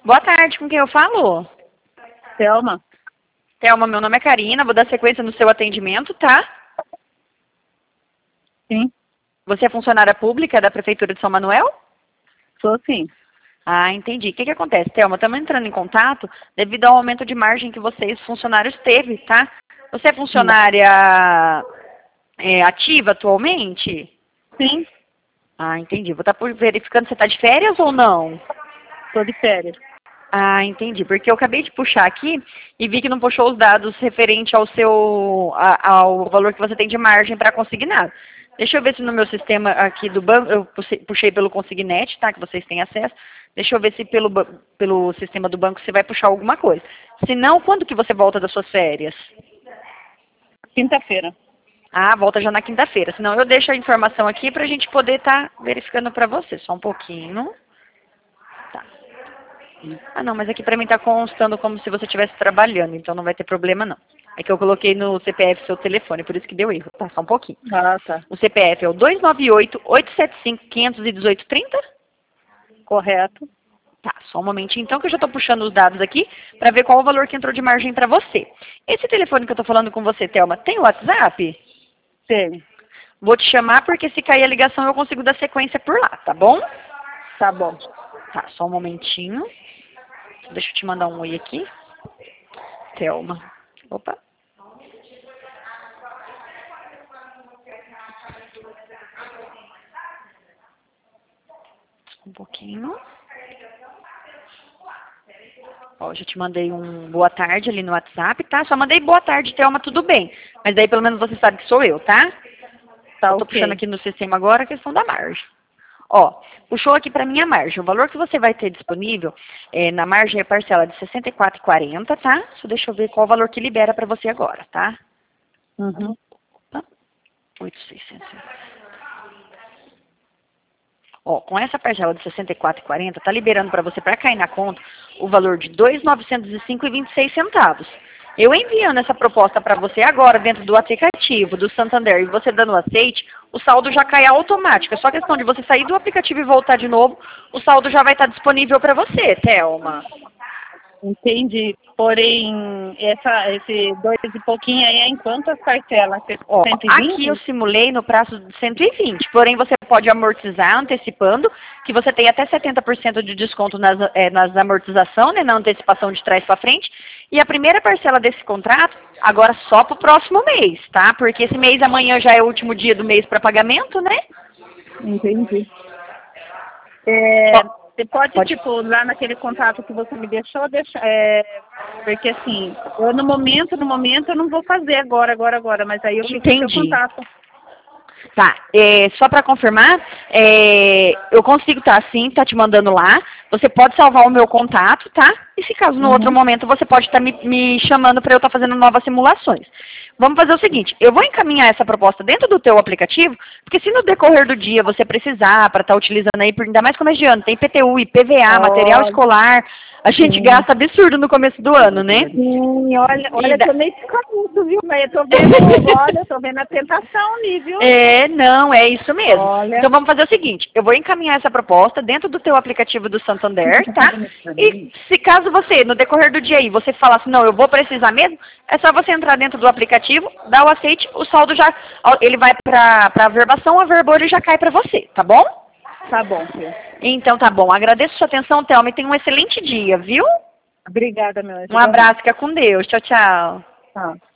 Boa tarde, com quem eu falo? Thelma? Thelma, meu nome é Karina, vou dar sequência no seu atendimento, tá? Sim, Você é funcionária pública da Prefeitura de São Manuel? sou sim. Ah, entendi. O que acontece, Thelma? Estamos entrando em contato devido ao aumento de margem que vocês, funcionários, teve, tá? Você é funcionária ativa atualmente? Sim, Ah, entendi. Vou estar verificando se você está de férias ou não. sou de férias. Ah, entendi. Porque eu acabei de puxar aqui e vi que não puxou os dados referente ao ao valor que você tem de margem para consignado. Deixa eu ver se no meu sistema aqui do banco, eu puxei pelo Consignet, tá? Que vocês têm acesso. Deixa eu ver se pelo sistema do banco você vai puxar alguma coisa. Se não, quando que você volta das suas férias? Quinta-feira. Ah, volta já na quinta-feira. Senão eu deixo a informação aqui para a gente poder estar verificando para você. Só um pouquinho. Tá. Ah, não, mas aqui para mim está constando como se você estivesse trabalhando, então não vai ter problema não. É que eu coloquei no CPF seu telefone, por isso que deu erro. Tá, só um pouquinho. Ah, tá. O CPF é o 298-875-518-30? Correto. Tá, só um momentinho então que eu já estou puxando os dados aqui para ver qual o valor que entrou de margem para você. Esse telefone que eu estou falando com você, Thelma, tem WhatsApp? Tem. Vou te chamar porque se cair a ligação eu consigo dar sequência por lá, tá bom? Tá bom. Tá, só um momentinho. Deixa eu te mandar um oi aqui. Thelma. Opa. Um pouquinho. Ó, já te mandei um boa tarde ali no WhatsApp, tá? Só mandei boa tarde, Thelma, tudo bem. Mas daí pelo menos você sabe que sou eu, tá? Tá, Eu tô ok. puxando aqui no sistema agora a questão da margem. Ó, puxou aqui para minha margem. O valor que você vai ter disponível na margem é parcela de R$ 64,40, tá? Só deixa eu ver qual o valor que libera para você agora, tá? Uhum. Opa, 8,600. Ó, com essa parcela de R$ 64,40, tá liberando para você, para cair na conta, o valor de R$ 2.905,26. Eu enviando essa proposta para você agora dentro do aplicativo do Santander e você dando aceite, o saldo já cai automático. É só questão de você sair do aplicativo e voltar de novo, o saldo já vai estar disponível para você, Thelma. Entendi. Porém, esse 2 e pouquinho aí é em quantas parcelas? Ó, 120? aqui eu simulei no prazo de 120, porém você pode amortizar antecipando, que você tem até 70% de desconto nas amortização, né, na antecipação de trás para frente, e a primeira parcela desse contrato, agora só para o próximo mês, tá? Porque esse mês amanhã já é o último dia do mês para pagamento, né? Entendi. Ó, Você pode, tipo, lá naquele contato que você me deixou, porque assim, eu no momento eu não vou fazer agora, mas aí eu fico no seu entendi. contato. Tá, só para confirmar, eu consigo tá te mandando lá. Você pode salvar o meu contato, tá? E se caso no outro momento você pode estar me chamando para eu estar fazendo novas simulações. Vamos fazer o seguinte, eu vou encaminhar essa proposta dentro do teu aplicativo, porque se no decorrer do dia você precisar para estar utilizando aí, ainda mais começo de ano, tem IPTU, IPVA, material escolar, a gente gasta absurdo no começo do ano, né? Sim, olha, eu tô meio descanudo, viu? Mas eu tô vendo a tentação ali, viu? Não, é isso mesmo. Olha. Então vamos fazer o seguinte, eu vou encaminhar essa proposta dentro do teu aplicativo do Santander, tá? E se caso você, no decorrer do dia aí, você falar assim, não, eu vou precisar mesmo, é só você entrar dentro do aplicativo, dar o aceite, o saldo já, ele vai pra averbação, a verbolho já cai pra você, tá bom? Tá bom, filho. Então tá bom, agradeço sua atenção, Thelma, e tenha um excelente dia, viu? Obrigada, meu anjo. Um abraço, fica com Deus, tchau, tchau. Tchau.